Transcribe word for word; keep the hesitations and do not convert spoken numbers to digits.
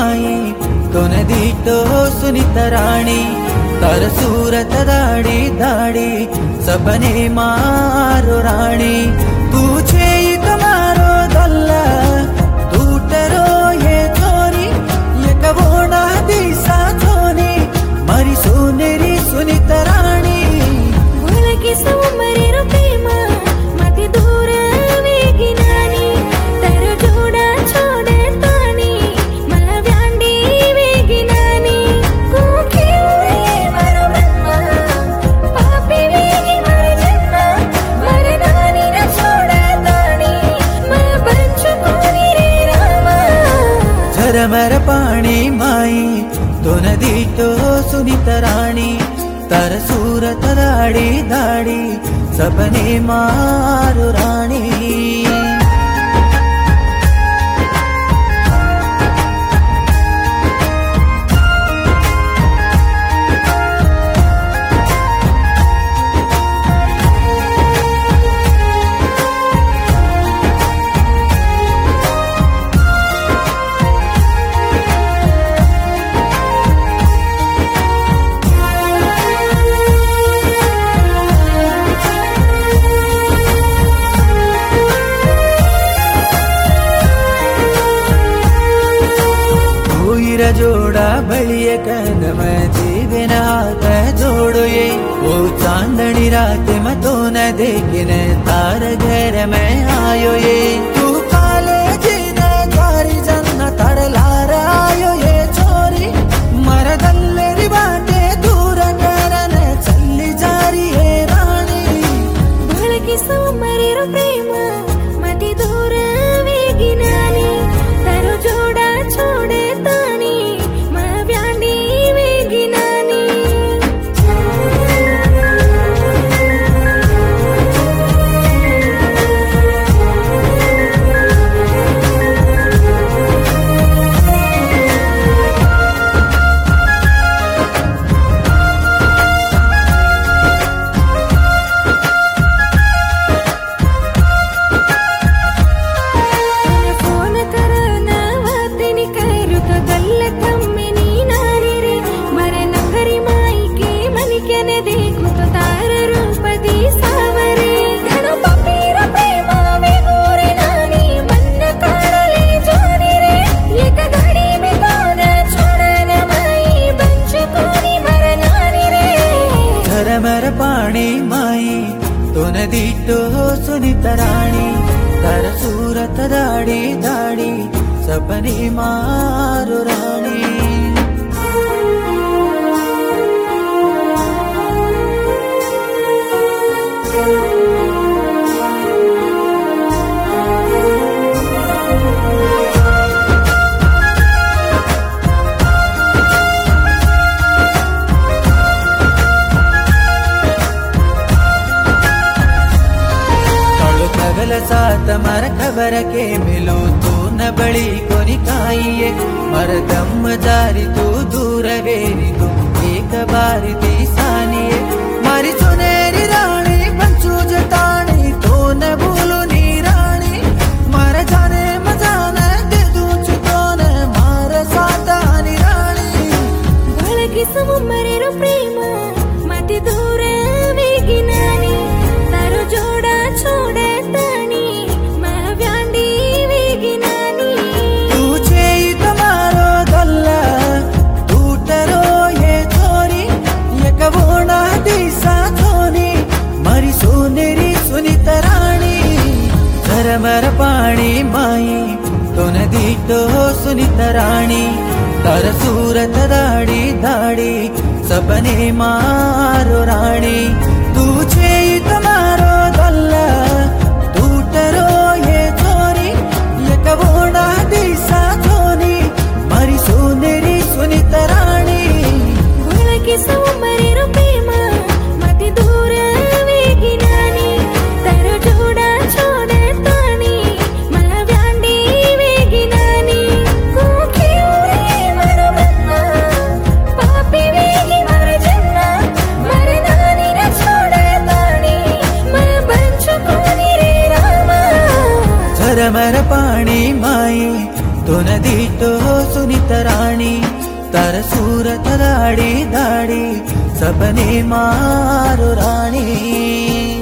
माई तोन दीटो सुनीत राणी तर सूरत दाड़ी दाड़ी सबने मारो राणी तुझे तुम्हारो दल्ला तूटरो ये चोरी ये कबोना दिशा छोनी मरी सुनेरी सुनीत राणी की सुमरी प्रेमा मति दूर वेगिनानी तर जोड़ा छोड़े तानी मल व्यांडी वेगिनानी कुखे उरे मरो ब्रह्मा पापी वेगी मर जन्ना मर नानी न छोड़े तानी मल बंचु कोनी रे रामा झरमर पाणी माई तो नदी तो सुनीत राणी तर सूरत दाड़ी दाड़ी सबने मारो राणी जोड़ा बलिय कदम जीवन हाथ जोड़ो ये वो चांदनी रात में तो न देखने तार घर में आयो ये तू काले जीने जारी जन्ना तर लार आयो ये छोरी मर दल्लेरी बाटे दूर करने चली जारी है रानी भल की सुमरी प्रेमा मति दूर वेगिनानी तारो जोड़ा छोड़े झरमर पाणी माई तो नदी तो सुनीत राणी तर सूरत दाड़ी दाड़ी सबने मारो राणी साथ मर खबर के मिलो तू न बड़ी कोनी काइए मर दम जारी तू दूर वेरी तू एक बारी दी सानिए मारी सुनेरी रानी बंचू जतानी तो न भूलो नी रानी मर जाने मजाने दे दूं तो न मार सातानी रानी भल की सुमरी प्रेमा मति दूर वेगिनानी तारो जोड़ा छोड़े झरमर पाणी माई तो नदी तो सुनीत राणी तर सूरत दाड़ी दाड़ी सबने मारो राणी तुझे तुम्हारो दल्ला तूटरो ये चोरी ये कबोना दिशा छोनी मरी सुनेरी सुनीत राणी भल की सुमरी प्रेमा मति दूर वेगिनानी तर जोड़ा छोड़े तानी मल व्यांडी वेगिनानी कुखे उरे मरो ब्रह्मा पापी वेगी मर जन्ना मर नानी न छोड़े तानी मल बंचु कोनी रे रामा झरमर पाणी माई तो नदी तो सुनीत राणी तर सूरत दाड़ी दाड़ी सपने मारो राणी।